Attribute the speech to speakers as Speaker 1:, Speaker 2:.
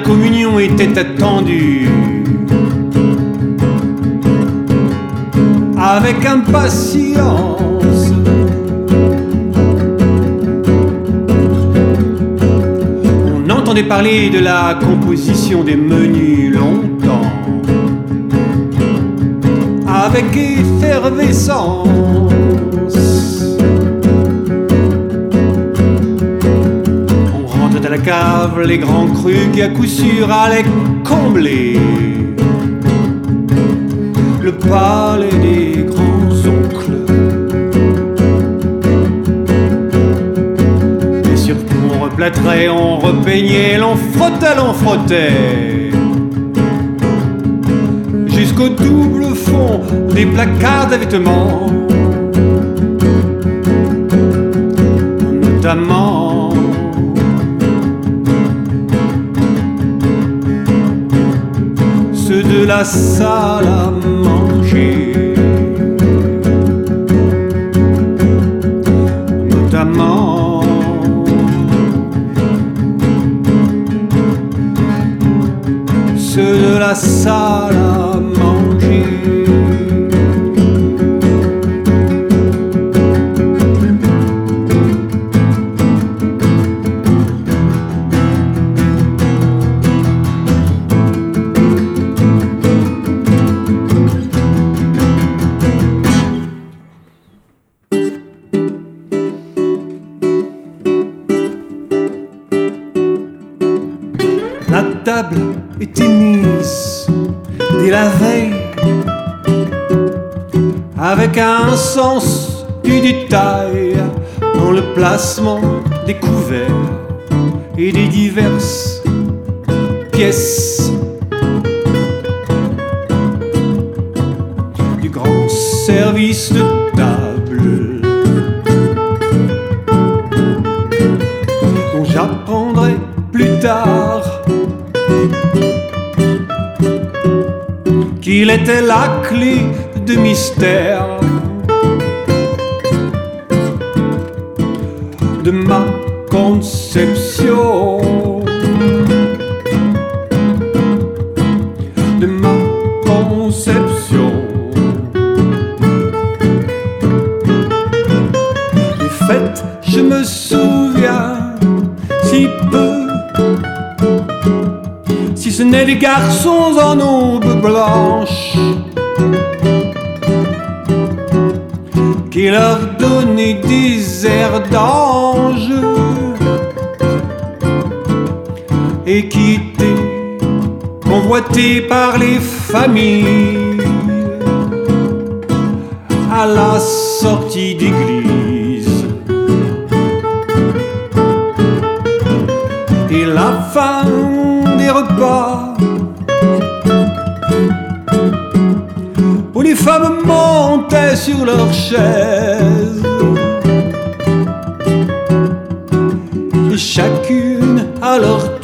Speaker 1: communion était attendue avec impatience. On entendait parler de la composition des menus longtemps, avec effervescence. On rentrait à la cave les grands crus qui à coup sûr allaient combler le palais des grands-oncles. Et surtout on replâtrait, on repeignait, l'on frottait jusqu'au double fond des placards à vêtements, notamment ceux de la salle à manger, notamment ceux de la salle à manger. La table était mise dès la veille, avec un sens du détail dans le placement des couverts et des diverses pièces du grand service de table, dont j'apprendrai plus tard qu'il était la clé de mystère de ma conception, de ma conception. Des fêtes, je me souviens si peu, si ce n'est des garçons en aube blanche qui leur donnaient des airs d'ange et qui étaient convoités par les familles à la sortie d'église. Et la fin des repas où les femmes montaient sur leurs chaises et chacune à leur